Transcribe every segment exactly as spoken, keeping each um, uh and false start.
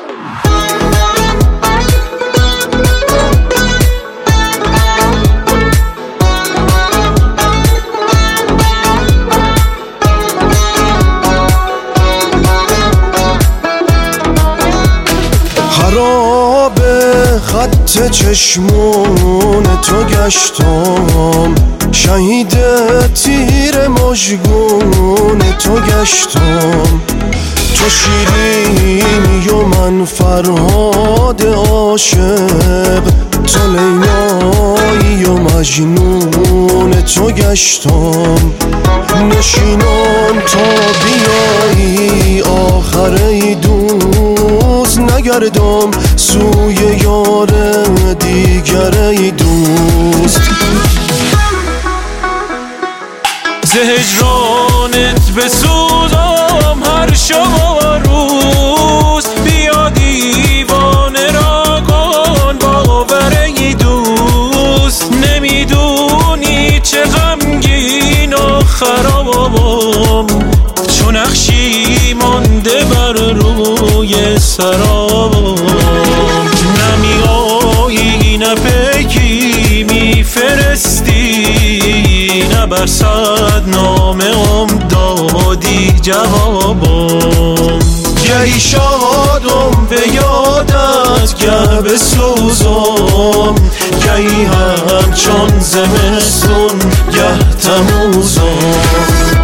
خراب خط چشمون تو گشتم، شهید تیر مژگون تو گشتم. تو شیرینی و من فرهاد عاشق، تو لیلایی و مجنون تو گشتم. نشینم تا بیایی آخر ای دوست، نگردم سوی یار دیگر ای دوست. ز هجرانت بسوزم هر شب و روز، بیا دیوانه را کن باور ای دوست. نمیدونی چه غمگین و خرابم، چون نقشی مانده بر روی سرابم. نمیایی نه پیکی میفرستی، نه بر صد نامه ام دادی جوابم. گهی شادم به یادت گه بسوزم، گهی همچون زمستون گه تموزم.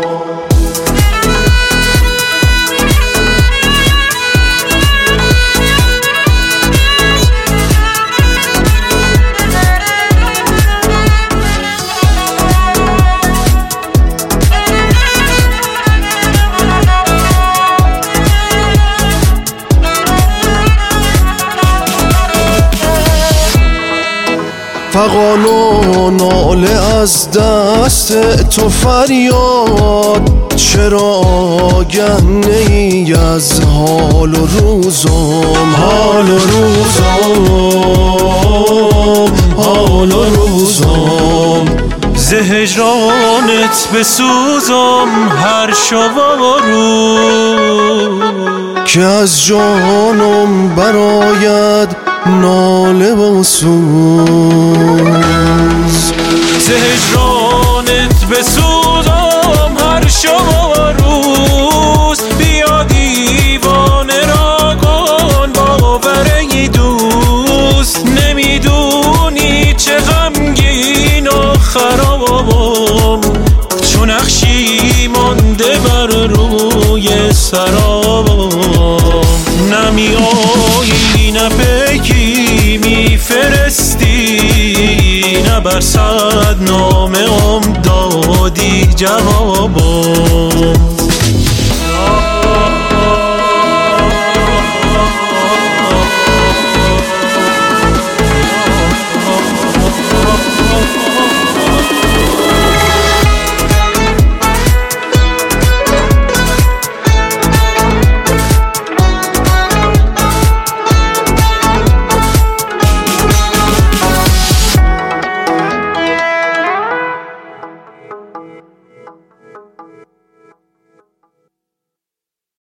فغان و ناله از دست تو فریاد، چرا آگه نی از حال و روزم. حال و روزم، حال و روزم. ز هجرانت بسوزم هر شب و روز، که از جانم براید ناله و سوز. ز هجرانت بسوزم هر شب و روز، بیا دیوانه را کن باور ای دوست. نمیدونی چه غمگین و خرابم، چون نقشی مانده بر روی سرابم. نمیایی نه پیکی میفرستی، نه بر صد نامه ام دادی جوابم.